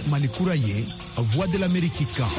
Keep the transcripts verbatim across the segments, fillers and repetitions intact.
Malikura ye, Voix de l'Amérique kan.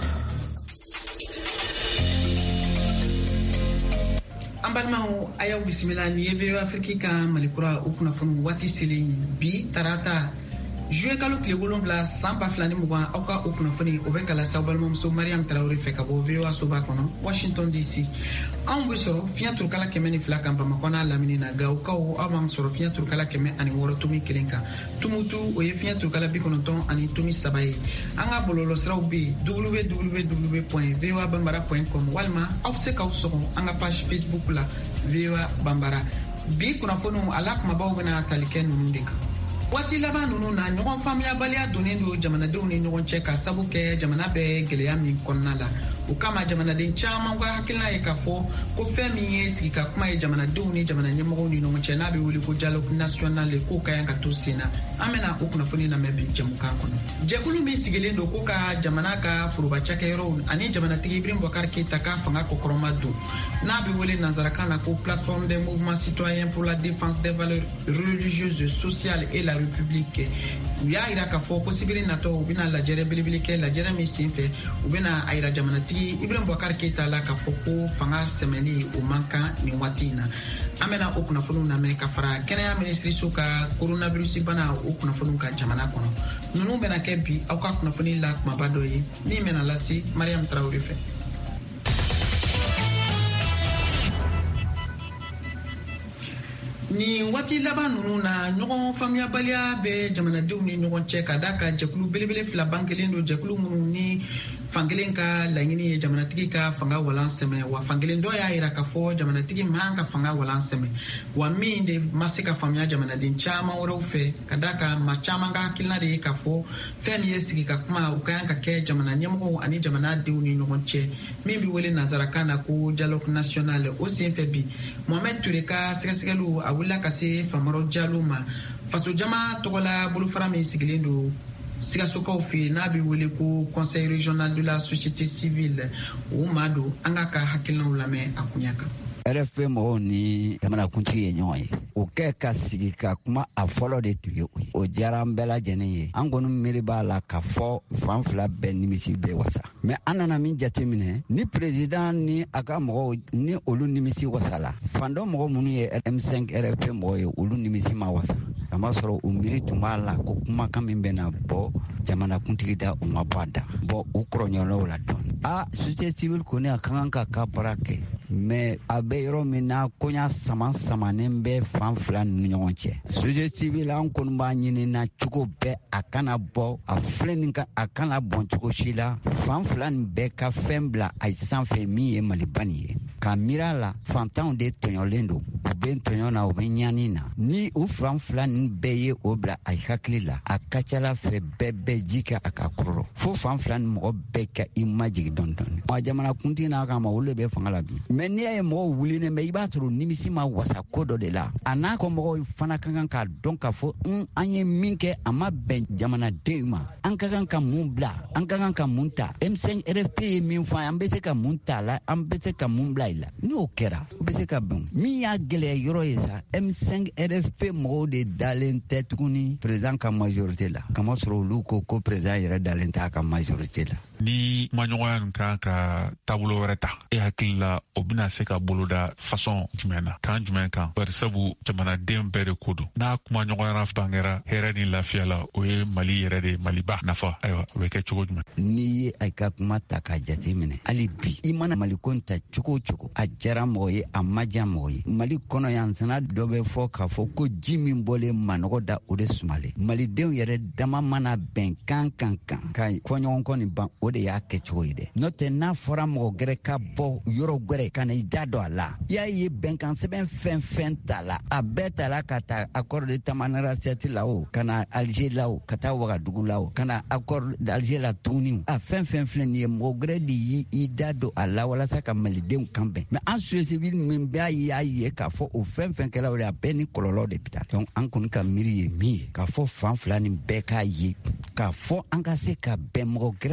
Ambalmao ayaw bisimila ni yebe Afrique kan Malikura u kunnafoni wati selen bi tarata juillet kalo tile wolonwula san ba fila ni mugan aw ka o kunnafoni o bɛ kala sa balimamuso Mariam Traoré fɛ ka bɔ V O A soba kɔnɔ Washington D C. Anw bɛ sɔrɔ fiɲɛ turukala kɛmɛ ni fila kan Bamakɔ n'a lamini na Gawokaw aw b'an sɔrɔ fiɲɛ turukala kɛmɛ ani wɔɔrɔ tomi kelen kan. Tumutu o ye fiɲɛ turukala bi kɔnɔntɔn ani tomi saba ye. An ka bɔlɔlɔsiraw bɛ yen w w w point v o a bambara point com walima aw bɛ se k'aw sɔgɔ an ka page Facebook la V O A Bambara. Bi kunnafoniw ala kumabaw bɛna tali kɛ ninnu de kan. Waati laban ninnu na ɲɔgɔn faamuyabaliya donnen don jamanadenw ni ɲɔgɔn cɛ ka sabu kɛ jamana bɛ gɛlɛya min kɔnɔna la. O kama jamanaden caman ka hakilina ye k'a fɔ ko fɛn min ye sigi ka kuma ye jamanadenw ni jamana ɲɛmɔgɔw ni ɲɔgɔn cɛ n'a bɛ wele ko dialogue national k'o ka yan ka to sen na. An bɛna o kunnafoni lamɛn bi jɛmukan kɔnɔ. Jɛkulu min sigilen don ko ka jamana ka foroba cakɛyɔrɔw ani jamanatigi Ibrahim Boubacar Keïta ka fanga kɔkɔrɔma don. N'a bɛ wele nanzarakan na ko plateforme des mouvements citoyens pour la défense des valeurs religieuses, sociales et la République. U y'a yira k'a fɔ ko sibiri natɔ u bɛna lajɛrɛ belebele kɛ lajɛrɛ min sen fɛ u bɛna a yira jamanatigi Ibrahim Boubacar Keïta la k'a fɔ ko fanga sɛmɛli o man kan nin waati in na. An bɛna o kunnafoniw lamɛn ka fara kɛnɛya minisiriso ka coronavirus bana o kunnafoniw ka jamana kɔnɔ. Ninnu bɛna kɛ bi aw ka kunnafoni la kumaba dɔ ye min bɛna lase Mariam Traoré fɛ. Ni waati laban ninnu na ɲɔgɔn faamuyabaliya bɛ jamanadenw ni ɲɔgɔn cɛ ka da ka jɛkulu belebele fila ban kelen don jɛkulu minnu ni fankelen ka laɲini ye jamanatigi ka fanga walan sɛmɛ wa fankelen dɔ y'a yira k'a fɔ jamanatigi man ka fanga walan sɛmɛ wa min de ma se ka faamuya jamanaden caman wɛrɛw fɛ ka da ka ma caman ka hakilina de ye k'a fɔ fɛn min ye sigi ka kuma u ka kan ka kɛ jamana ɲɛmɔgɔw ani jamanadenw ni ɲɔgɔn cɛ min bɛ wele nanzarakan na ko dialogue national o sen fɛ bi Mohamed Ture ka sɛgɛsɛgɛliw a wulila ka se Famaro Jalo ma faso jama tɔgɔla bolofara min sigilen don Sigasokaw fɛ n'a bɛ wele ko Conseil régional de la société civile o maa don an ka ka hakilinaw lamɛn a kunya kan. R F P mɔgɔw ni jamanakuntigi ye ɲɔgɔn ye o kɛ ka sigi ka kuma a fɔlɔ de tun ye o ye o diyara an bɛɛ lajɛlen ye an kɔni miiri b'a la ka fɔ fan fila bɛɛ nimisi bɛ wasa mɛ an nana min jateminɛ ni président ni a ka mɔgɔw ni olu nimisi wasala fan dɔ mɔgɔ minnu ye M cinq R F P mɔgɔ ye olu nimisi ma wasa kamasɔrɔ u miiri tun b'a la ko kumakan min bɛna bɔ jamanakuntigi da u ma bɔ a da bɔn u kɔrɔɲɔgɔnw la dɔɔni a société civile kɔni a ka kan ka ka baara kɛ mɛ a bɛ yɔrɔ min na koɲa sama samanen bɛ fan fila ni ɲɔgɔn cɛ société civile an kɔni b'a ɲini na cogo bɛɛ a kana bɔ a filɛ nin ka a kana bɔn cogo si la fan fila nin bɛɛ ka fɛn bila a sanfɛ min ye Maliba nin ye ka miira la fantanw de tɔɲɔlen don u bɛ tɔɲɔ na u bɛ ɲani na ni u fan fila nin bɛɛ ye o bila a hakili la a ka ca la fɛ bɛɛ bɛ ji kɛ a ka kɔrɔ fo fan fila nin mɔgɔ bɛɛ ka i majigi dɔɔni dɔɔni wa jamanakuntigi n'a ka ma olu de bɛ fanga la bi mɛ n'i y'a ye mɔgɔw wulilen bɛ i b'a sɔrɔ nimisi ma wasa ko dɔ de la a n'a kɔ mɔgɔw fana ka kan k'a dɔn k'a fɔ n an ye min kɛ a ma bɛn jamanadenw ma an ka kan ka mun bila an ka kan ka mun ta M cinq R F P ye min fɔ an bɛ se ka mun ta la an bɛ se ka mun bila i la n'o kɛra o bɛ se ka bɛn min y'a gɛlɛya yɔrɔ ye sa M cinq R F P mɔgɔw de dalen tɛ tuguni président ka majorité la kamasɔrɔ olu ko ko président yɛrɛ dalen tɛ a ka majorité la. Ni kumaɲɔgɔnya nin kan ka taabolo wɛrɛ ta e hakili la o bɛna se ka boloda fasɔn jumɛn na kan jumɛn kan bari sabu jamanaden bɛɛ de ko don n'a kumaɲɔgɔnya bangera hɛrɛ ni lafiya la o ye Mali yɛrɛ de Maliba nafa ayiwa o bɛ kɛ cogo jumɛn. N'i ye a ka kuma ta k'a jate minɛ hali bi i mana Mali ko ta cogo o cogo a diyara mɔgɔ ye a ma diya mɔgɔ ye Mali kɔnɔ yan sana dɔ bɛ fɔ k'a fɔ ko ji min bɔlen manɔgɔ da o de sumalen Malidenw yɛrɛ dama mana bɛn kan kan kan ka fɔɲɔgɔn kɔ nin ban o de y'a kɛ cogo ye dɛ n'o tɛ n'a fɔra mɔgɔ gɛrɛ ka bɔ yɔrɔ gɛrɛ ka na i da don a la i y'a ye bɛnkan sɛbɛn fɛn fɛn ta la a bɛɛ ta la ka taa accord de Tamanrasset la o ka na Alger la o ka taa Wagadugu la o ka na accord d'Alger la tuguni a fɛn fɛn filɛ nin ye mɔgɔ gɛrɛ de y'i i da don a la walasa ka Malidenw kan bɛn mɛ an société civile min b'a y'a ye k'a fɔ o fɛn fɛn kɛla o de a bɛɛ ni kɔlɔlɔ de bi taa donc an kɔni ka miiri ye min ye k'a fɔ fan fila nin bɛɛ k'a ye k'a fɔ an ka se ka bɛn mɔgɔ gɛrɛ kana se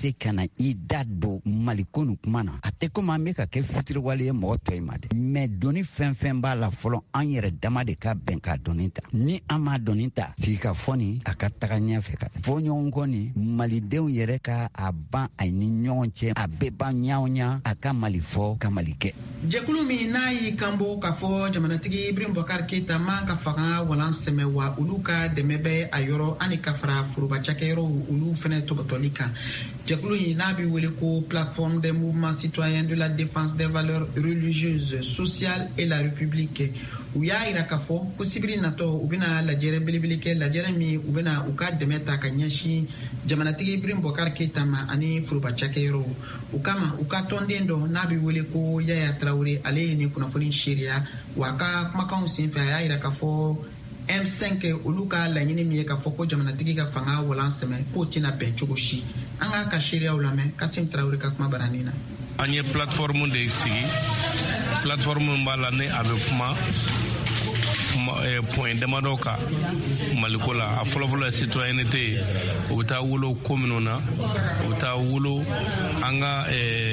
se ka na i da don maliko nu kuma na a tɛ komi an bɛ ka kɛ fitiriwale ye mɔgɔ tɔ ma dɛ mɛ doni fɛn fɛn b'a la fɔlɔ an yɛrɛ dama de ka bɛn ka doni ta ni an m'a doni ta sigika fɔ ni a ka taga ɲɛfɛ ka fɔ ɲɔgɔn kɔ ni malidenw yɛrɛ ka a ban a ni ɲɔgɔn cɛ a bɛɛ ban ɲaw ɲa a ka mali fɔ ka mali kɛ jɛkulu min n'a y'i kanbɔ k'a fɔ jamanatigi Ibrahim Boubacar Keita man ka fanga walan sɛmɛ wa olu ka dɛmɛ bɛ a yɔrɔ ani ka fara forobacakɛyɔrɔ olu fɛnɛ tɔbɔtɔli kan jɛkulu in n'a bɛ wele ko plateforme des mouvements citoyens de la défense des valeurs religieuses sociales et la république u y'a yira k'a fɔ ko sibiri natɔ u bɛna lajɛrɛ belebele kɛ lajɛrɛ min u bɛna u ka dɛmɛ ta ka ɲɛsin jamanatigi Ibrahim Boubacar Keita ma ani forobacakɛyɔrɔ u kama u ka tɔnden dɔ n'a bɛ wele ko Yaya Traoré ale ye nin kunnafoni seereya wa a ka kumakanw senfɛ a y'a yira k'a fɔ M cinq olu ka laɲini min ye k'a fɔ ko jamanatigi ka fanga walan sɛmɛ k'o tɛna bɛn cogo si an k'a ka seereyaw lamɛn Kasim Traoré ka kuma baranin na an ye plateforme de sigi plateforme min b'a la ni a bɛ kuma point damadɔ kan maliko la a fɔlɔfɔlɔ ye citoyenneté ye o bɛ taa wolo ko minnu na o bɛ taa wolo an ka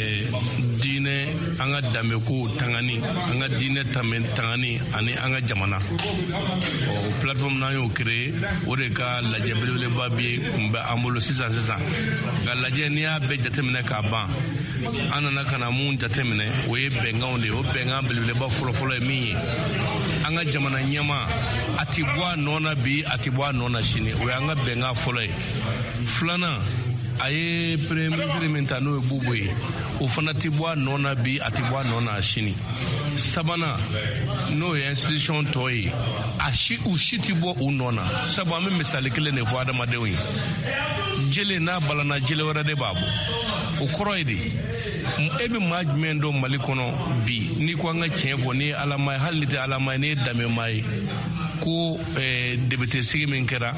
diinɛ an ka danbeko tangani an ka diinɛ tangani ani an ka jamana o plateforme n'an y'o créé o de ka lajɛ belebeleba bi kun bɛ an bolo sisan sisan nka lajɛ n'i y'a bɛɛ jateminɛ k'a ban an nana ka na mun jateminɛ o ye bɛnkanw de ye o bɛnkan belebeleba fɔlɔfɔlɔ ye min ye an ka jamana ɲɛma a ti bɔ a nɔ na bi a ti bɔ a nɔ na sini o y'an ka bɛnkan fɔlɔ ye filanan a ye premier ministre min ta n'o ye Bubo ye o fana ti bɔ a nɔ na bi a ti bɔ a nɔ na sini sabanan n'o ye institution tɔ ye a si u si ti bɔ u nɔ na sabu an bɛ misali kelen de fɔ adamadenw ye jele n'a balana jele wɛrɛ de b'a bɔ o kɔrɔ ye de e bɛ maa jumɛn dɔn Mali kɔnɔ bi n'i ko an ka tiɲɛ fɔ ni alama ye hali ni tɛ alama ye ni ye danbɛmaa ye ko debete sigi min kɛra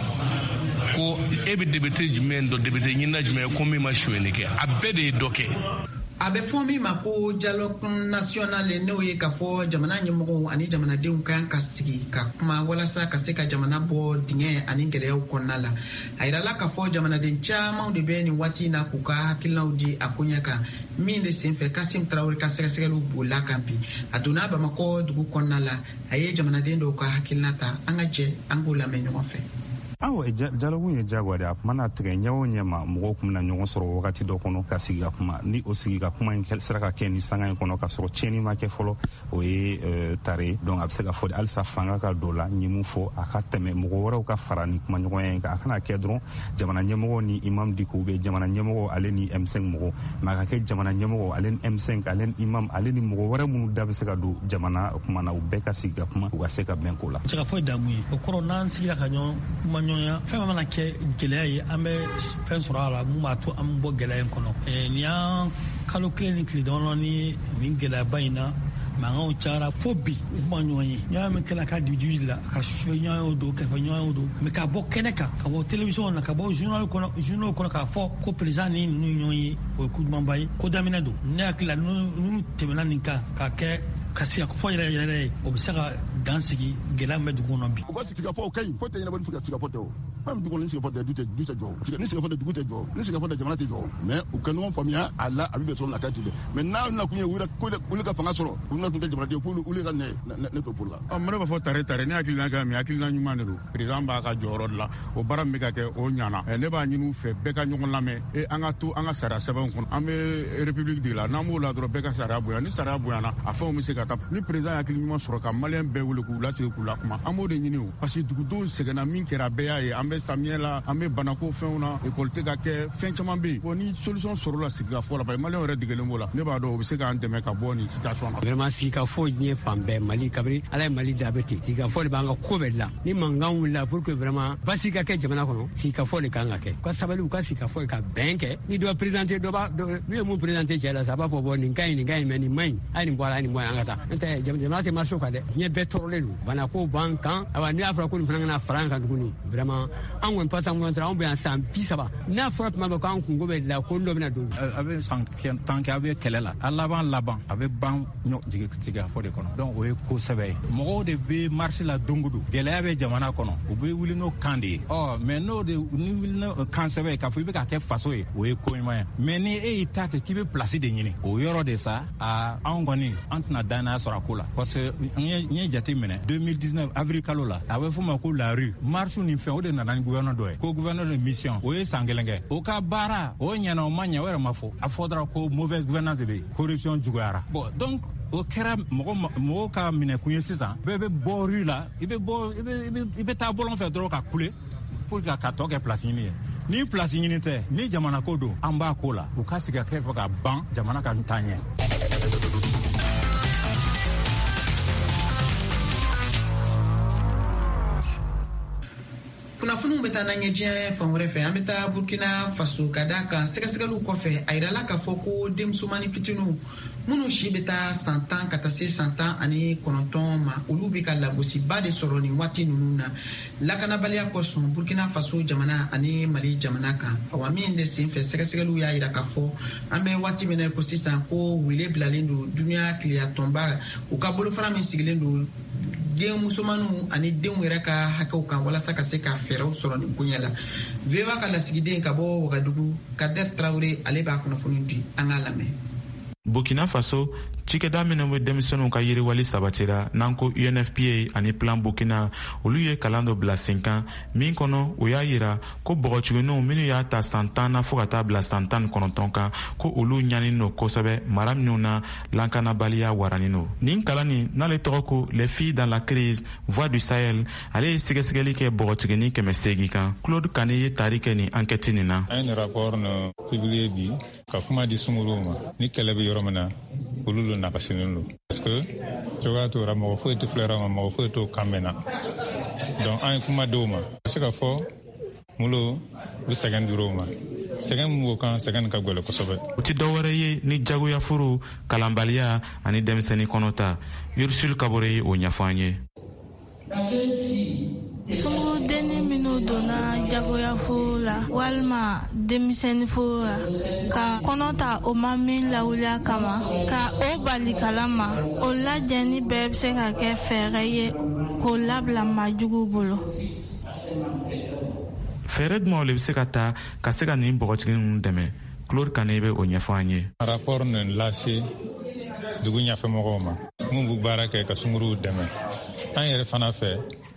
ko e bɛ debete jumɛn dɔn debete ɲinina jumɛn ye ko min ma suyɛnni kɛ a bɛɛ de ye dɔ kɛ a bɛ fɔ min ma ko dialogue national n'o ye k'a fɔ jamana ɲɛmɔgɔw ani jamanadenw kan ka sigi ka kuma walasa ka se ka jamana bɔ dingɛ ani gɛlɛyaw kɔnɔna la a yirala k'a fɔ jamanaden caman de bɛ nin waati in na k'u ka hakilinaw di a ko ɲɛ kan min de senfɛ Kasim Traoré ka sɛgɛsɛgɛliw bolila kan bi a donna Bamakɔ dugu kɔnɔna la a ye jamanaden dɔw ka hakilina ta an ka jɛ an k'o lamɛn ɲɔgɔn fɛ awo dialogue ye jagoya de a kuma na tigɛ ɲɛ o ɲɛ ma mɔgɔw kun bɛna ɲɔgɔn sɔrɔ wagati dɔ kɔnɔ ka sigi ka kuma ni o sigi ka kuma in sera ka kɛ ni sanga in kɔnɔ ka sɔrɔ tiɲɛni ma kɛ fɔlɔ o ye tare donc a bɛ se ka fɔ de halisa fanga ka don la n ye mun fɔ a ka tɛmɛ mɔgɔ wɛrɛw ka fara ni kuma ɲɔgɔnya in kan a kana kɛ dɔrɔn jamana ɲɛmɔgɔ ni imam diko bɛ jamana ɲɛmɔgɔ ale ni M cinq mɔgɔ mɛ a ka kɛ jamana ɲɛmɔgɔ ale ni M cinq ale ni imam ale ni mɔgɔ wɛrɛ minnu da bɛ se ka don jamana kuma na u bɛɛ ka sigi ka kuma u ka se ka bɛn ko la. Se ka fɔ damu ye o kɔrɔ n'an sigira ka ɲɔgɔn kuma ɲɔgɔnya fɛn mana kɛ gɛlɛya ye an bɛ fɛn sɔrɔ a la mun b'a to an bɔ gɛlɛya in kɔnɔ nin y'an kalo kelen ni tile damadɔ ni nin gɛlɛyaba in na mankanw cayara fo bi u kuma ɲɔgɔn ye ɲɔgɔn min kɛla ka dibi la ka sufɛ ɲɔgɔn y'o don kɛrɛfɛ ɲɔgɔn y'o don mɛ ka bɔ kɛnɛ kan ka bɔ télévision na ka bɔ journal kɔnɔ journal kɔnɔ k'a fɔ ko président ni ninnu ɲɔgɔn ye o ye ko jumanba ye ko daminɛ don ne hakili la ninnu tɛmɛna nin kan ka kɛ ka sigi fɔ yɛrɛ yɛrɛ ye o bɛ se ka dan sigi gɛlɛya min bɛ dugu kɔnɔ bi. u ka sigikafɔ o ka ɲi foyi tɛ ɲɛnabɔ ni sigikafɔ tɛ o an bɛ dugu kɔnɔ ni sigikafɔ tɛ du tɛ du tɛ jɔ ni sigikafɔ tɛ dugu tɛ jɔ ni sigikafɔ tɛ jamana tɛ jɔ mɛ u ka ɲɔgɔn faamuya a la a bɛ bɛn sɔrɔ nata tɛ dɛ mɛ n'a na kun ye olu ka fanga sɔrɔ olu na tun tɛ jamanaden k'olu olu ka ne to polo la. ɔ mɛ ne b'a fɔ tare tare ne hakilina kɛ min hakilina ɲuman de don président b'a ka jɔyɔrɔ de la o baara min bɛ ka kɛ o ɲana ne b'a ɲini u fɛ bɛɛ ka ɲɔgɔn lamɛn e an ka to an ka sariya sɛbɛnw kɔnɔ an bɛ république de la n'an b'o la dɔrɔn bɛɛ ka sariya bonya ni sariya bonyana a fɛnw bɛ se ka taa ni président hakili ɲuman sɔrɔ ka maliyɛn bɛɛ wele k'u lasigi k'u la kuma an b'o de ɲini o parce que dugudenw sɛgɛnna min kɛra bɛɛ y'a ye an bɛ samiyɛ la an bɛ banako fɛnw na école tɛ ka kɛ fɛn caman bɛ yen bon ni solution sɔrɔla sigikafɔ la parce que maliyɛnw yɛrɛ degelen b'o la ne b'a dɔn o bɛ se k'an dɛmɛ ka bɔ nin situation na. vraiment sigikafɔ diɲɛ fan bɛɛ mali kabiri ala ye mali da bɛ ten sigikafɔ de b'an ka ko bɛɛ dilan ni mankan wulila pour que vraiment basi ka kɛ jamana kɔnɔ sigikafɔ de kan ka kɛ u ka sabali u ka sigikafɔ ka bɛn kɛ ni dɔ présenté dɔ b'a n'u ye mun présenté cɛ la sa a b'a fɔ bon nin ka ɲi nin ka ɲi mɛ nin ma ɲi a ye nin bɔ a la a ye nin bɔ an ka taa n'o tɛ jamana tɛ marché o kan dɛ diɲɛ bɛɛ tɔɔrɔlen don banako b'an kan awa n'i y'a fɔra ko nin fana kana fara an kan tuguni vraiment an ŋɔni pasa ŋɔni an bɛ yan san bi saba n'a fɔra tuma bɛ k'an kungo bɛ dilan ko dɔ bɛna don. a bɛ san tan kɛ a bɛ kɛlɛ la a laban laban a bɛ ban jigin fɔ de kɔnɔ donc o ye ko sɛbɛ ye mɔgɔw de bɛ marché la don o don gɛlɛya bɛ jamana kɔnɔ u bɛ wuli n'o kan de ye ɔ mais n'o de ni wuli n'o kan sɛbɛ ye k'a fɔ i bɛ ka kɛ faso ye o ye ko ɲuman ye mais ni e y'i ta kɛ k'i bɛ place de ɲini o yɔrɔ de sa a anw kɔni an tɛna danaya sɔrɔ a ko la parce que n ye jate minɛ deux mille dix-neuf avril kalo la a bɛ f'o ma ko la rue marche ni fɛn o de nana ni gouverneur dɔ ye ko gouverneur de mission o ye san kelen kɛ o ka baara o ɲɛna o ma ɲɛ o yɛrɛ ma fɔ a fɔ dɔrɔn ko mauvaise gouvernance de bɛ yen corruption juguyara bon donc o kɛra mɔgɔ mɔgɔw ka minɛ kun ye sisan bɛɛ bɛ bɔ rue la i bɛ bɔ i bɛ i bɛ taa bɔlɔn fɛ dɔrɔn ka kule pour que ka tɔ kɛ place ɲini ye ni place ɲini tɛ ni jamana ko don an b'a ko la u ka sigi ka kɛ fɔ ka ban jamana ka taa ɲɛ. kunnafoniw bɛ taa n'an ye diɲɛ fan wɛrɛ fɛ an bɛ taa burkina faso ka da kan sɛgɛsɛgɛliw kɔfɛ a yirala k'a fɔ ko denmusomani fitininw minnu si bɛ taa san tan ka taa se san tan ani kɔnɔntɔn ma olu bɛ ka lagosiba de sɔrɔ nin waati ninnu na lakanabaliya kosɔn burkina faso jamana ani mali jamana kan awa min de sen fɛ sɛgɛsɛgɛliw y'a jira k'a fɔ an bɛ waati min na ko sisan ko wele bilalen don duniya tileyatɔnba u ka bolofara min sigilen don den musomanu ani denw yɛrɛ ka hakɛw kan walasa ka se ka fɛɛrɛw sɔrɔ nin koɲɛ la V O A ka lasigiden ka bɔ Wagadugu Kader Traoré ale b'a kunnafoni di an k'a lamɛn. Burkina Faso cikɛda minnu bɛ denmisɛnninw ka yiriwali sabatira n'an ko U N F P A ani Plan Burkina olu ye kalan dɔ bila sen kan min kɔnɔ o y'a yira ko bɔgɔtigininw minnu y'a ta san tan na fo ka taa bila san tan ni kɔnɔntɔn kan ko olu ɲaninen don kosɛbɛ mara minnu na lankanabaliya waranin don nin kalan nin n'ale tɔgɔ ko Les filles dans la crise voix du Sahel ale ye sɛgɛsɛgɛli kɛ bɔgɔtigini kɛmɛ seegin kan Claude Kane ye tari kɛ nin enquête nin na. an ye rapport no publié bi ka kuma di sunguruw ma ni kɛlɛ bɛ yɔrɔ min na olu don nakasinen don parce que cogoya tora mɔgɔ foyi tɛ filɛra ma mɔgɔ foyi t'o kan mɛn na donc an ye kuma dɔw ma a se ka fɔ mulo bɛ sɛgɛn dir'o ma sɛgɛn min b'o kan sɛgɛn ka gwɛlɛ kosɛbɛ. o ti dɔwɛrɛ ye ni jagoya furu kalanbaliya ani denmisɛnnin kɔnɔta Ursule Kabore ye o ɲɛfɔ an ye. Sungu deni minnu donna jagoya furu la walima denmisɛnnin furu la ka kɔnɔ ta o ma min lawuliya kama ka o bali kalama o lajɛni bɛɛ bɛ se ka kɛ fɛɛrɛ ye k'o labila majugu bolo. fɛɛrɛ jumɛnw le bɛ se ka ta ka se ka nin bɔgɔtigi ninnu dɛmɛ Claude Kane bɛ o ɲɛfɔ an ye. rapport nin lase dugu ɲɛfɛmɔgɔw ma mun b'u baara kɛ ka sunguruw dɛmɛ an yɛrɛ fana fɛ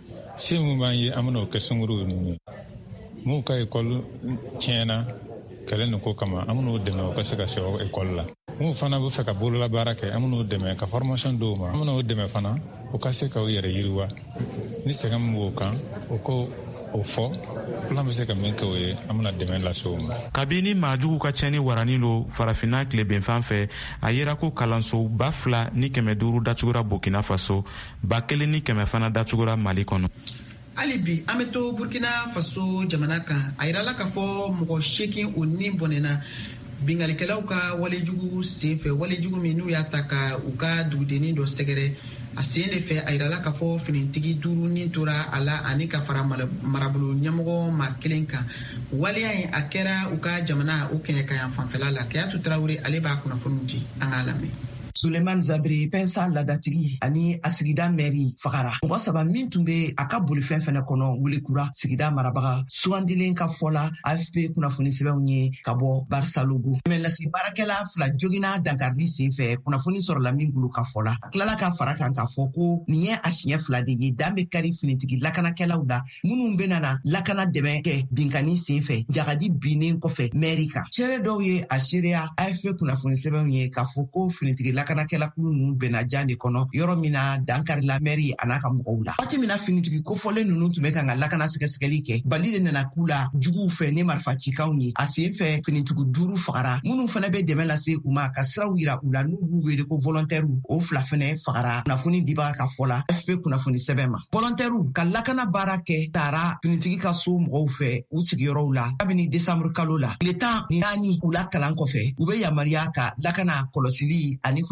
se mun b'an ye an bɛna o kɛ sunguruw ninnu ye mun ka ekɔli tiɲɛna kɛlɛ nin ko kama an bɛna o dɛmɛ o ka se ka se o ekɔli la mun fana bɛ fɛ ka bolola baara kɛ an bɛna o dɛmɛ ka formation d'o ma an bɛna o dɛmɛ fana o ka se ka o yɛrɛ yiriwa ni sɛgɛn min b'o kan o ko o fɔ plan bɛ se ka min kɛ o ye an bɛna dɛmɛ lase o ma. kabini maajugu ka tiɲɛni waranin don farafinna tilebenfan fɛ a yera ko kalanso ba fila ni kɛmɛ duuru datugura Burkina Faso ba kelen ni kɛmɛ fana datugura Mali kɔnɔ. hali bi an bɛ to Burkina Faso jamana kan a yirala k'a fɔ mɔgɔ seegin o ni bɔnɛna bingalikɛlaw ka walejugu sen fɛ walejugu min n'u y'a ta ka u ka dugudennin dɔ sɛgɛrɛ a sen de fɛ a yirala k'a fɔ finitigi duuru ni tora a la ani ka fara marabolo ɲɛmɔgɔ ma kelen kan waleya in a kɛra u ka jamana o kɛɲɛ ka yan fanfɛla la Kayatu Tarawele ale b'a kunnafoni di an k'a lamɛn. Suleiman Zabri pensa ladatigi ani a sigida mɛri fagara mɔgɔ saba min tun bɛ a ka bolifɛn fɛnɛ kɔnɔ wulikura sigida marabaga sugandilen ka fɔla A F P kunnafoni sɛbɛnw ye ka bɔ Barsalugu mɛlasi baarakɛla fila jogina dankarili sen fɛ kunnafoni sɔrɔla min bolo ka fɔla a tilala ka fara kan k'a fɔ ko nin ye a siɲɛ fila de ye dan bɛ kari finitigi lakanakɛlaw la minnu bɛna lakana dɛmɛ kɛ binkani sen fɛ jagadi binnen kɔfɛ mɛri kan seere dɔw ye a seereya A F P kunnafoni sɛbɛnw ye k'a fɔ ko finitigi lakanakɛla kulu ninnu bɛnna jan de kɔnɔ yɔrɔ min na dankarila mɛri a n'a ka mɔgɔw la waati min na finitigi kofɔlen ninnu tun bɛ kan ka lakana sɛgɛsɛgɛli kɛ bali de nana k'u la juguw fɛ ni marifa cikanw ye a sen fɛ finitigi duuru fagara minnu fana bɛ dɛmɛ lase u ma ka siraw yira u la n'u b'u wele ko volontaires o fila fana fagara kunnafoni dibaga ka fɔ la A F P kunnafoni sɛbɛn ma volontaires ka lakana baara kɛ taara finitigi ka so mɔgɔw fɛ u sigiyɔrɔw la kabini décembre kalo la tile tan ni naani u la kalan kɔfɛ u bɛ yamaruya ka lakana kɔlɔsili ani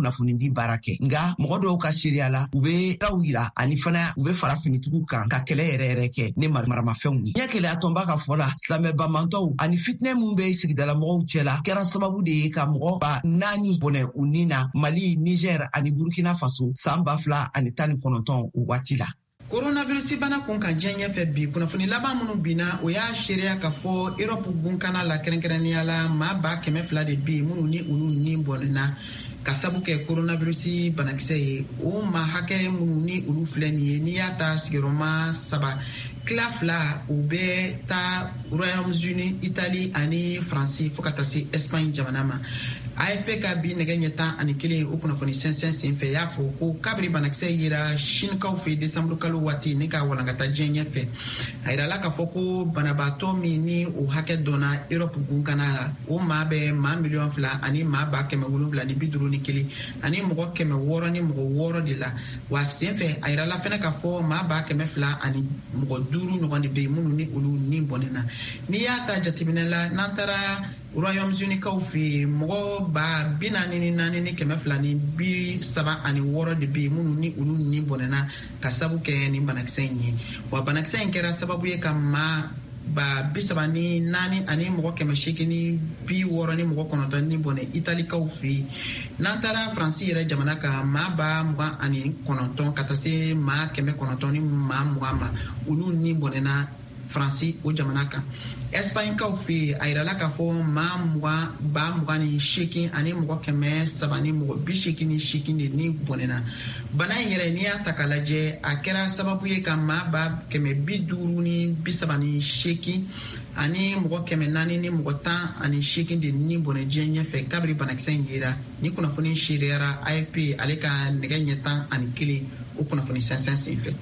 kunnafonidi baara kɛ nga mɔgɔ dɔw ka seereya la u be taw yira ani fana u be fara finitigiw kan ka kɛlɛ yɛrɛ yɛrɛ kɛ ne maramafɛnw ye ɲɛ kɛlɛya tɔnba ka fɔ la silamɛbamantɔw ani fitinɛ min be sigidala mɔgɔw cɛla kɛra sababu de ye ka mɔgɔ ba naani bɔnɛ u nin na Mali, Niger ani Burkina Faso san ba fila ani tan ni kɔnɔntɔn o waati la. Coronavirus bana kun ka diɲɛ ɲɛfɛ bi kunnafoni laban minnu binna o y'a seereya ka fɔ Europe bunkana la kɛrɛnkɛrɛnnenya la maa ba kɛmɛ fila de be minnu ni olu ni bɔnɛna ka sabu kɛ coronavirus banakisɛ ye. O maa hakɛ minnu ni olu filɛ nin ye n'i y'a ta sigiyɔrɔma saba tila fila u bɛ taa Royaume-Uni, Italie ani Faransi fo ka taa se Espagne jamana ma. A F P ka bi nɛgɛ ɲɛ tan ani kelen o kunnafoni sɛnsɛn senfɛ y'a fɔ ko kabiri banakisɛ yera Chinekaw fɛ desanburu kalo waati ni ka walankata diɲɛ ɲɛfɛ. A yirala k'a fɔ ko banabaatɔ min ni o hakɛ dɔnna Europe gunkana la o maa bɛ maa miliyɔn fila ani maa ba kɛmɛ wolonwula ni bi duuru ni kelen ani mɔgɔ kɛmɛ wɔɔrɔ ni mɔgɔ wɔɔrɔ de la. Wa senfɛ a yirala fɛnɛ k'a fɔ maa ba kɛmɛ fila ani mɔgɔ duuru ɲɔgɔn de bɛ yen minnu ni olu ni bɔnɛna. N'i y'a ta jateminɛ la n'an taara Royaume-Uni kaw fɛ mɔgɔ ba bi naani ni naani ni kɛmɛ fila ni bi saba ani wɔɔrɔ de bɛ yen minnu ni olu ni bɔnɛna ka sabu kɛ nin banakisɛ in ye. Wa banakisɛ in kɛra sababu ye ka maa ba bi saba ni naani ani mɔgɔ kɛmɛ seegin ni bi wɔɔrɔ ni mɔgɔ kɔnɔntɔn ni bɔnɛ Italikaw fɛ yen. N'an taara Faransi yɛrɛ jamana kan maa ba mugan ani kɔnɔntɔn ka taa se maa kɛmɛ kɔnɔntɔn ni maa mugan ma olu ni bɔnɛna Faransi o jamana kan. Espagne kaw fɛ a yirala k'a fɔ maa mugan ba mugan ni seegin ani mɔgɔ kɛmɛ saba ni mɔgɔ bi seegin ni seegin de ni bɔnɛna. Bana in yɛrɛ n'i y'a ta k'a lajɛ a kɛra sababu ye ka maa ba kɛmɛ bi duuru ni bi saba ni seegin ani mɔgɔ kɛmɛ naani ni mɔgɔ tan ani seegin de ni bɔnɛ diɲɛ ɲɛfɛ kabiri banakisɛ in yera. Ni kunnafoni seereyara A F P ale ka nɛgɛ ɲɛ tan ani kelen o kunnafoni sɛnsɛn senfɛ.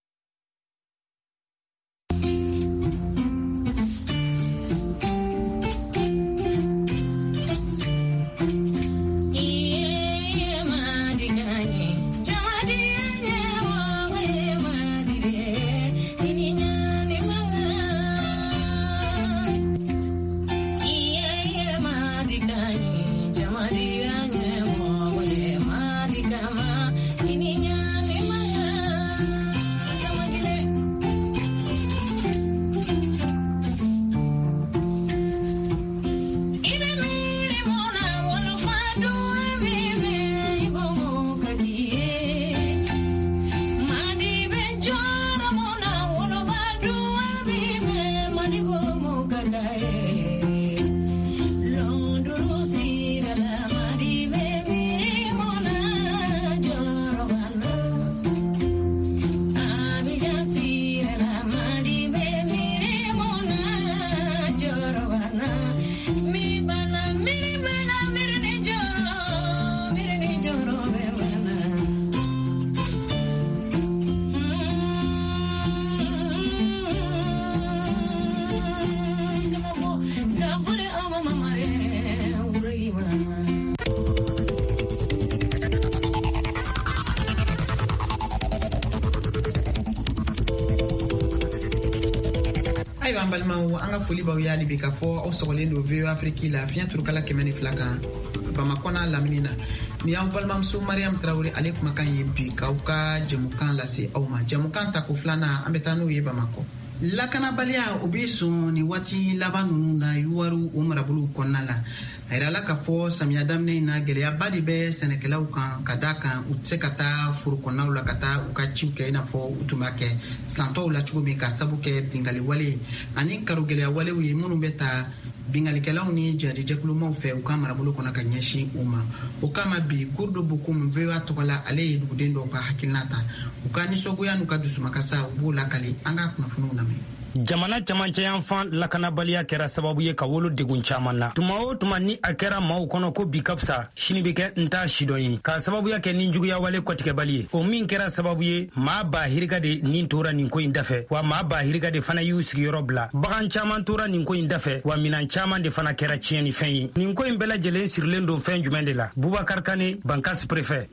An balimaw an ka foli baw y'ali bi ka fɔ aw sɔgɔlen don V O Afrique la fiɲɛ turukala kɛmɛ ni fila kan Bamakɔ n'a lamini na. Ni y'aw balimamuso Mariam Tarawele ale kumakan ye bi k'aw ka jɛmukan lase aw ma. Jɛmukan ta ko filanan an bɛ taa n'o ye Bamakɔ. Lakanabaliya o bɛ sɔn nin waati laban ninnu na Yuwaru o marabolow kɔnɔna la. A yirala k'a fɔ samiya daminɛ in na gɛlɛyaba de bɛ sɛnɛkɛlaw kan ka d'a kan u tɛ se ka taa foro kɔnɔnaw la ka taa u ka ciw kɛ i n'a fɔ u tun b'a kɛ santɔw la cogo min ka sabu kɛ bingali wale ani karo gɛlɛya walew ye minnu bɛ ta bingalikɛlaw ni jadijɛkulumaw fɛ u ka marabolo kɔnɔ ka ɲɛsin u ma. O kama bi Kurdo Bokum V O A tɔgɔ la ale ye duguden dɔw ka hakilina ta. U ka nisɔngoya n'u ka dusumakasa u b'o lakali an ka kunnafoniw lamɛn. Jamana camancɛ yanfan lakanabaliya kɛra sababu ye ka wolo degun caman na. Tuma o tuma ni a kɛra maaw kɔnɔ ko bi ka fisa sini bɛ kɛ n t'a sidɔn ye k'a sababuya kɛ nin juguya wale kɔtigɛbali ye. O min kɛra sababu ye maa ba hirika de nin tora nin ko in dafɛ wa maa ba hirika de fana y'u sigiyɔrɔ bila. Bagan caman tora nin ko in dafɛ wa minan caman de fana kɛra tiɲɛnifɛn ye. Nin ko in bɛɛ lajɛlen sirilen don fɛn jumɛn de la? Bubakar Kane, Bankas Préfet.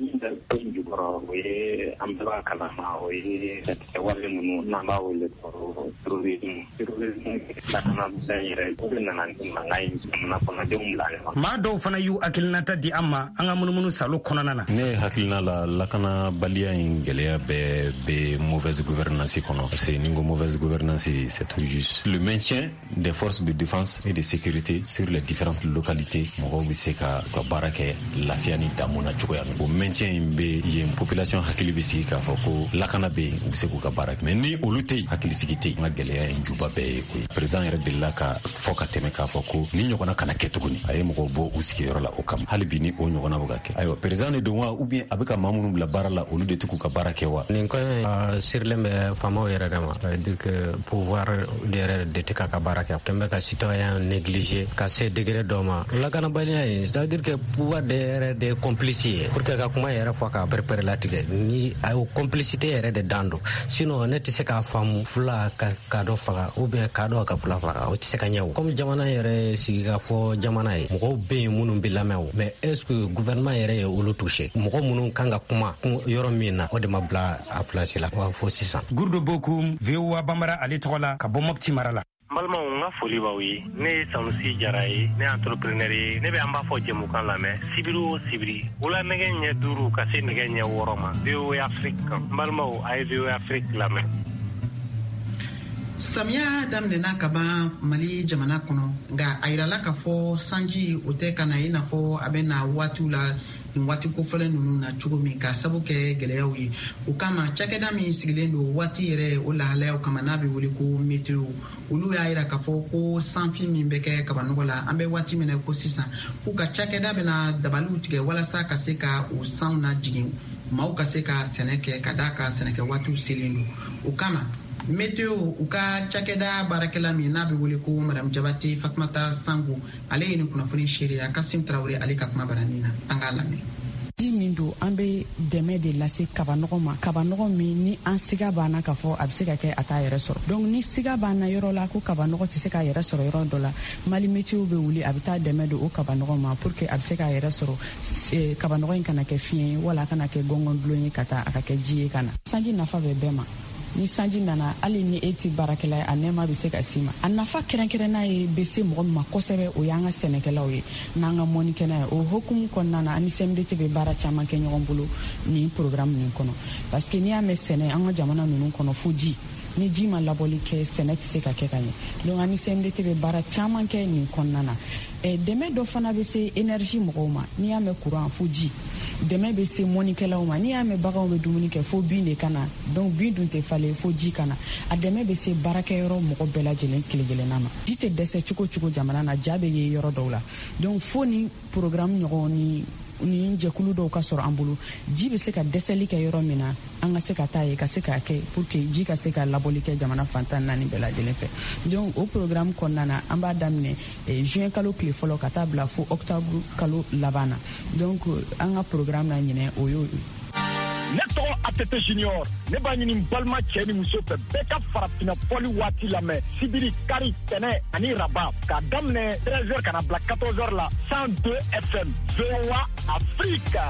jukɔrɔ o ye an bɛɛ b'a kalama o ye wale ninnu n'an b'a wele ko terrorisme terrorisme lakanabɛn yɛrɛ o de nana ni mankan ye jamana kɔnɔdenw bila ɲɔgɔn na. maa dɔw fana y'u hakilinata di an ma an ka munumunu salo kɔnɔna na. ne hakilina la lakanabaliya in gɛlɛya bɛɛ bɛ mauvaise gouvernance kɔnɔ parce que ni ko mauvaise gouvernance c'est tout juste le maintien des forces de défense et de sécurité sur les différentes localités mɔgɔw bɛ se ka ka baara kɛ lafiya ni damu na cogoya min o maintien in bɛ yen population hakili bɛ sigi k'a fɔ ko lakana bɛ yen u bɛ se k'u ka baara kɛ mais ni olu tɛ yen hakili sigi tɛ yen an ka gɛlɛya in juba bɛɛ ye koyi président yɛrɛ delila ka fɔ ka tɛmɛ k'a fɔ ko ni ɲɔgɔnna kana kɛ tuguni a ye mɔgɔw bɔ u sigiyɔrɔ la o kama hali bi ni o ɲɔgɔnna bɛ ka kɛ ayiwa président de don wa ou bien a bɛ ka maa minnu bila baara la olu de tɛ k'u ka baara kɛ wa. nin kɔɲɔ sirilen bɛ faamaw yɛrɛ de ma c'est à dire que pouvoir de yɛrɛ de tɛ k'a ka baara kɛ kɛmɛ ka citoyen négliger ka se degré dɔ ma lakanabaliya ye c'est à dire que pouvoir de yɛrɛ de complice ye pour que ka kuma yɛrɛ fɔ ka pɛrɛpɛrɛ latigɛ ni a y'o complicité yɛrɛ de dan don sinon ne tɛ se k'a faamu fila ka ka dɔ faga ou bien ka dɔ ka fila faga o tɛ se ka ɲɛ o comme jamana yɛrɛ sigi ka fɔ jamana ye mɔgɔw bɛ yen minnu bɛ lamɛn o mais est ce que gouvernement yɛrɛ ye olu touché mɔgɔ minnu kan ka kuma yɔrɔ min na o de ma bila a place la wa fo sisan. Gurdo Bokum V O A Bambara ale tɔgɔ la ka bɔ Mopti mara la. n balimaw n ka foli b'aw ye ne ye Sanusi Jara ye ne ye entrepreneur ye ne bɛ an b'a fɔ jɛmukan lamɛn sibiri o sibiri wula nɛgɛ ɲɛ duuru ka se nɛgɛ ɲɛ wɔɔrɔ ma V O A Afrique kan n balimaw a ye V O A Afrique lamɛn. Samiya daminɛna ka ban Mali jamana kɔnɔ nka a yirala k'a fɔ sanji o tɛ ka na i n'a fɔ a bɛ na waatiw la nin waati kofɔlen ninnu na cogo min ka sabu kɛ gɛlɛyaw ye o kama cakɛda min sigilen don waati yɛrɛ o lahalayaw kama n'a bɛ wele ko météo olu y'a yira k'a fɔ ko sanfin min bɛ kɛ kabanɔgɔ la an bɛ waati min na ko sisan k'u ka cakɛda bɛna dabaliw tigɛ walasa ka se ka o sanw na jigin maaw ka se ka sɛnɛ kɛ ka d'a ka sɛnɛkɛ waatiw selen don o kama météo u ka cakɛda baarakɛla min n'a bɛ wele ko madame Jabate Fatumata Sango ale ye nin kunnafoni seereya Kasim Tarawele ale ka kuma baranin na an k'a lamɛn. ji min don an bɛ dɛmɛ de lase kabanɔgɔ ma kabanɔgɔ min ni an siga banna k'a fɔ a bɛ se ka kɛ a t'a yɛrɛ sɔrɔ donc ni siga banna yɔrɔ la ko kabanɔgɔ tɛ se k'a yɛrɛ sɔrɔ yɔrɔ dɔ la Mali météo bɛ wuli a bɛ taa dɛmɛ don o kabanɔgɔ ma pour que a bɛ se k'a yɛrɛ sɔrɔ kabanɔgɔ in kana kɛ fiɲɛ ye wala a kana kɛ gɔngɔndulon ye ka taa a ka kɛ ji ye ka na sanji nafa bɛ bɛɛ ma ni sanji nana hali ni e ti baarakɛla ye a nɛɛma bɛ se ka s'i ma a nafa kɛrɛnkɛrɛnna ye bɛ se mɔgɔ min ma kosɛbɛ o y'an ka sɛnɛkɛlaw ye n'an ka mɔnikɛla ye o hokumu kɔnɔna na an ni C M D T bɛ baara caman kɛ ɲɔgɔn bolo nin programme nin kɔnɔ parce que n'i y'a mɛn sɛnɛ an ka jamana ninnu kɔnɔ fo ji ni ji ma labɔli kɛ sɛnɛ tɛ se ka kɛ ka ɲɛ donc an ni C M D T bɛ baara caman kɛ nin kɔnɔna na dɛmɛ dɔ fana bɛ se énergie mɔgɔw ma n'i y'a mɛn courant fo ji dɛmɛ bɛ se mɔnikɛlaw ma n'i y'a mɛn baganw bɛ dumuni kɛ fo bin de ka na donc bin dun tɛ falen fo ji ka na a dɛmɛ bɛ se baarakɛyɔrɔ mɔgɔ bɛɛ lajɛlen kelen-kelenna ma ji tɛ dɛsɛ cogo cogo jamana na ja bɛ ye yɔrɔ dɔw la donc fo ni programme ɲɔgɔn ni ni jɛkulu dɔw ka sɔrɔ an bolo ji bɛ se ka dɛsɛli kɛ yɔrɔ min na an ka se ka taa ye ka se k'a kɛ pour que ji ka se ka labɔli kɛ jamana fantan naani bɛɛ lajɛlen fɛ donc o programme kɔnɔna na an b'a daminɛ juin kalo tile fɔlɔ ka taa bila fo octobre kalo laban na donc an ka programme na ɲinɛ o y'o ne tɔgɔ A T T Junior ne b'a ɲini balima cɛ ni muso fɛ bɛɛ ka farafinna fɔli waati lamɛn sibiri kari tɛnɛ ani raba k'a daminɛ treize heures ka na bila quatorze heures la cent deux F M V O A Afrique.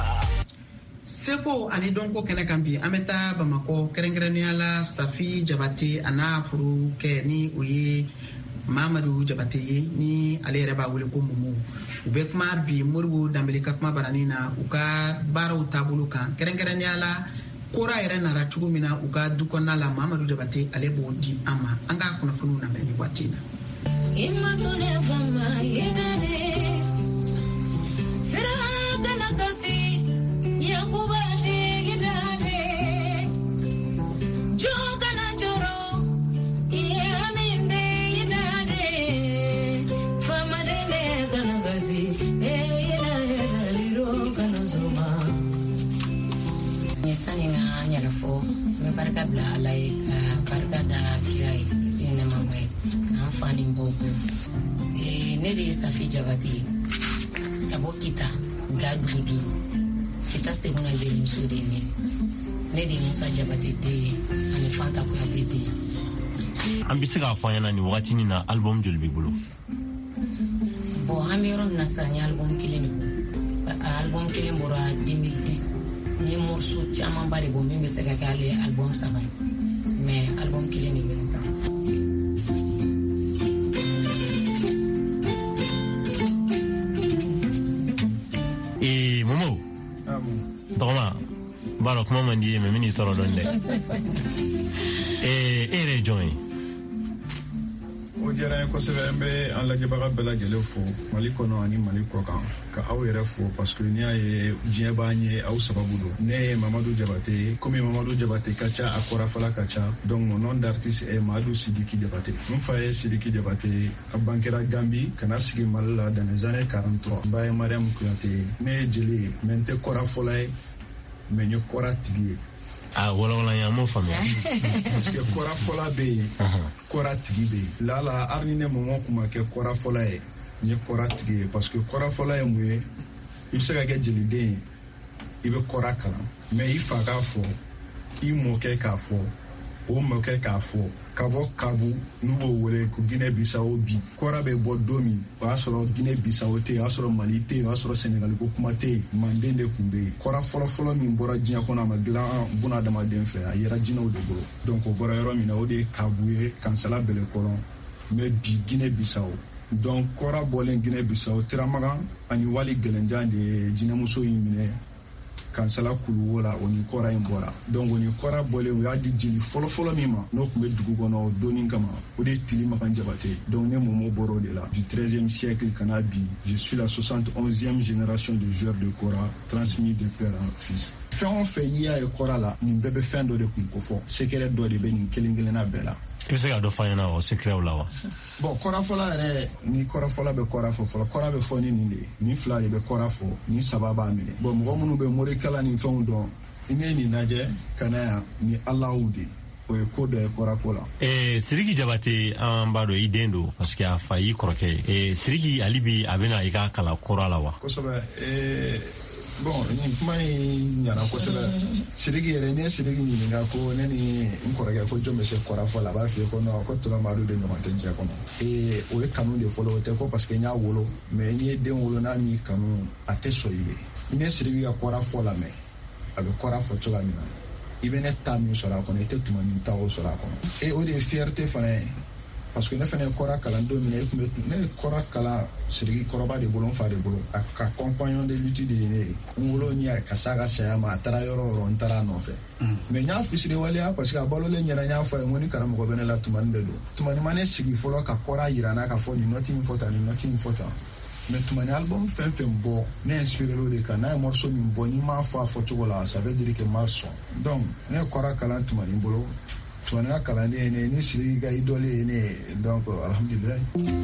Seko ani dɔnko kɛnɛ kan bi an bɛ taa Bamakɔ kɛrɛnkɛrɛnnenya la Safi Jabate a n'a furu kɛ ni o ye Mamadu Jabate ye ni ale yɛrɛ b'a wele ko Mumu u bɛ kuma bi Moribo Danbele ka kuma baranin na u ka baaraw taabolo kan kɛrɛnkɛrɛnnenya la kora yɛrɛ nara cogo min na u ka du kɔnɔna la Mamadu Jabate ale b'o di an ma an ka kunnafoniw lamɛn ni waati in na. barka da Allah ya barka da kirai sai na mamai na amfanin boko eh ne da Safi Jabate abokita gadudu kita se muna je muso de ne ne da Musa Jabate de ani fanta ko atete an bi se ka fɔ ɲɛna ni wagati ni na album joli b'i bolo bon an bɛ yɔrɔ min na sisan n ye album kelen de bɔ album kelen bɔra deux mille dix n ye morceau caman ba de bɔ min bɛ se ka kɛ ale album saba ye mais album kelen de bɛ n san. Eh, Momo. Toma. Balo kuma man di me mini toro donde. Eh, ere join. O diyara ko sɛbɛ bɛ an lajɛbaga bɛɛ lajɛlen fo Mali kɔnɔ ani Mali kɔkan ka aw yɛrɛ fo parce que n'i y'a ye diɲɛ b'an ye aw sababu don. Ne ye Mamadou Diabaté comme Mamadou Diabaté ka ca a kɔrɔfɔla ka ca donc mon nom d'artiste est Madou Sidiki Diabaté. N fa ye Sidiki Diabaté a bangera Gambie kana sigi Mali la dans les années quarante-trois. N ba ye Mariam Kouyaté ne ye jeli ye mais n tɛ kɔrɔfɔla ye mais n ye kɔrɔ tigi ye. Ah, wala wala ya mo famia. Parce que kora fola be, kora tigi be. La la arnine moment kuma ke kora fola e, ni kora tigi parce que kora fola e muye, il se ka ke jelide, il be kora kala. Mais il fa ka fo, il moke ka fo, o moke ka fo. Kabo kabu nubo wele ku Guinée Bissau bi. Kora be bo domi, o asoro Guinée Bissau te, asoro Mali te, asoro Sénégal ko kuma te, mandende kumbe. Kora folo folo min bora dinya kona magla buna dama den fe, ayera jina o de bolo. Donc o bora yoro mina o de kabuye kansala bele kolon, mais bi Guinée Bissau. Donc kora bolen Guinée Bissau tiramaga ani wali gelenja de jina muso yimine. Kansala kulu wala oni kora imbora donc oni kora bole o yadi jili folo folo mima no kumbe dugu gono doni kama o de tilima kan Diabaté donc ne momo boro de la du treizième siècle kanabi je suis la soixante et onzième génération de joueurs de kora transmis de père en fils fɛn o fɛn n'i y'a ye kora la nin bɛɛ bɛ fɛn dɔ de kun ko fɔ secret dɔ de bɛ nin kelen kelenna bɛɛ la i bɛ se ka dɔ fɔ an ɲɛna o secret la wa bon kora fɔla yɛrɛ ni kora fɔla bɛ kora fɔ fɔlɔ kora bɛ fɔ ni nin de nin fila de bɛ kora fɔ ni saba b'a minɛ bon mɔgɔ minnu bɛ morikala ni fɛnw dɔn i ne nin lajɛ ka na yan ni alaw de o ye ko dɔ ye kora ko la eh Sidiki Diabaté an b'a dɔn i den don parce que a fa y'i kɔrɔkɛ ye eh Sidiki ali bi a bɛna i ka kalan kora la wa kosɛbɛ eh bon nin kuma in ɲana kosɛbɛ Sidiki yɛrɛ ne Sidiki ɲininka ko ne ni n kɔrɔkɛ ko jɔn bɛ se kora fɔ la a b'a f'i ye ko non ko Tɔlɔmadu de ɲɔgɔn tɛ diɲɛ kɔnɔ ee o ye kanu de fɔlɔ o tɛ ko parce que n y'a wolo mais n'i ye den wolo n'a ni kanu a tɛ sɔn i ye ne Sidiki ka kora fɔ lamɛn a bɛ kora fɔ cogoya min na i bɛ ne ta min sɔrɔ a kɔnɔ i tɛ tuma min ta o sɔrɔ a kɔnɔ e o de ye fierté fana ye parce que ne fana ye kora kalan don min na e tun bɛ ne ye kora kalan Sidiki kɔrɔba de bolo n fa de bolo a ka compagnon de lutte de ye ne ye n wolo ni a ka s'a ka saya ma a taara yɔrɔ o yɔrɔ n taara a nɔfɛ mais n y'a fisiri waleya parce que a balolen ɲɛna n y'a fɔ a ye n ko ni karamɔgɔ bɛ ne la tumani de don tumani ma ne sigi fɔlɔ ka kɔra yira n'a ka fɔ nin nɔti in fɔ tan nin nɔti in fɔ tan mais tumani album fɛn fɛn bɔ ne inspiré o de kan n'a ye morceau min bɔ n'i m'a fɔ a fɔcogo la ça veut dire que n m'a sɔn donc ne ye kɔra kalan tumani bolo tumani ka kalanden ye ne ye ni Sidiki ka idole ye ne ye donc alhamdulilayi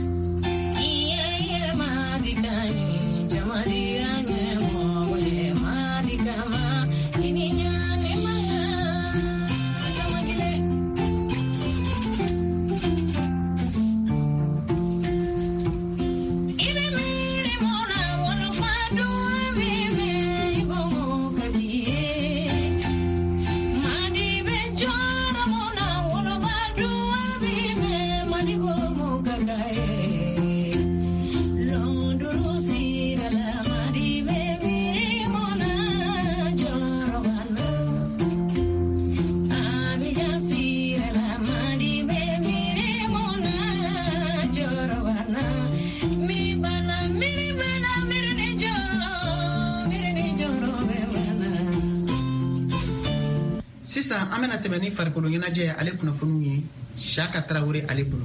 sisan an bɛna tɛmɛ ni farikolo ɲɛnajɛ ale kunnafoniw ye Saka Tarawele ale bolo.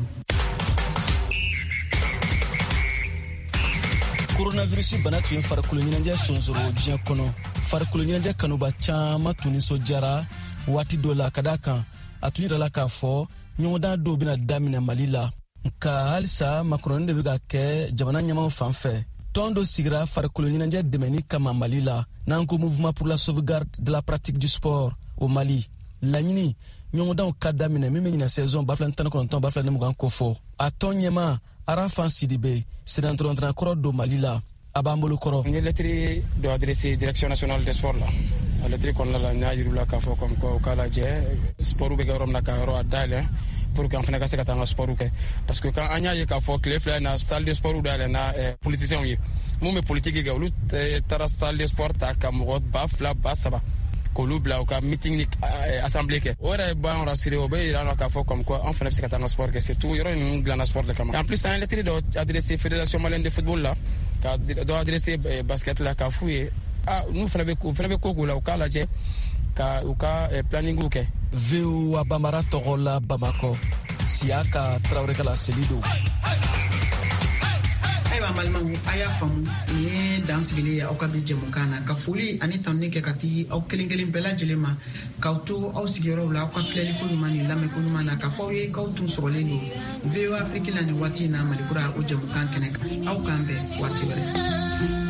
Coronavirus bana tun ye farikolo ɲɛnajɛ sonsoro diɲɛ kɔnɔ. Farikolo ɲɛnajɛ kanuba caman tun nisɔndiyara waati dɔ la ka d'a kan a tun yirala k'a fɔ ɲɔgɔndan dɔw bɛna daminɛ Mali la nka halisa makɔrɔni de bɛ ka kɛ jamana ɲɛmaw fan fɛ. Tɔn dɔ sigira farikolo ɲɛnajɛ dɛmɛni kama Mali la n'an ko Mouvement pour la sauvegarde de la pratique du sport au Mali. Laɲini ɲɔgɔndanw ka daminɛ min bɛ ɲina saison ba fila ni tan ni kɔnɔntɔn ba fila ni mugan ko fɔ a tɔn ɲɛma Arafan Sidibe sɛnɛntɔrɔntɔrɔ kɔrɔ don Mali la a b'an bolo kɔrɔ. N ye lettre dɔ adressé direction nationale des sports la a lettre kɔnɔna la n y'a yir'u la k'a fɔ comme quoi u k'a lajɛ sport bɛ kɛ yɔrɔ min na ka yɔrɔ a dayɛlɛ pour que an fana ka se ka taa an ka sport kɛ parce que quand an y'a ye k'a fɔ tile fila in na salle de sport dayɛlɛ na politiciens ye mun bɛ politique kɛ olu taara salle de sport ta ka mɔgɔ ba fila ba saba k'olu bila u ka meeting ni assemblée kɛ o yɛrɛ b'an rassurer o bɛ yira an na k'a fɔ comme quoi an fana bɛ se ka taa an ka sport kɛ surtout yɔrɔ ninnu dilanna sport de kama en plus an ye lettre dɔ adressé fédération malienne de football la ka dɔ adressé basket la k'a f'u ye ah n'u fana bɛ u fana bɛ ko k'u la u k'a lajɛ ka u ka planningiw kɛ. V O A Bambara tɔgɔ la Bamakɔ Siaka Traoré ka laseli don. Ayiwa balimaw a y'a faamu nin ye dan sigilen ye aw ka bi jɛmukan na ka foli ani tanuni kɛ ka di aw kelen kelen bɛɛ lajɛlen ma k'aw to aw sigiyɔrɔw la aw ka filɛli ko ɲuman ni lamɛn ko ɲuman na k'a fɔ aw ye k'aw tun sɔrɔlen don V O A Afrique la nin waati in na Malikura o jɛmukan kɛnɛ kan aw k'an bɛn waati wɛrɛ.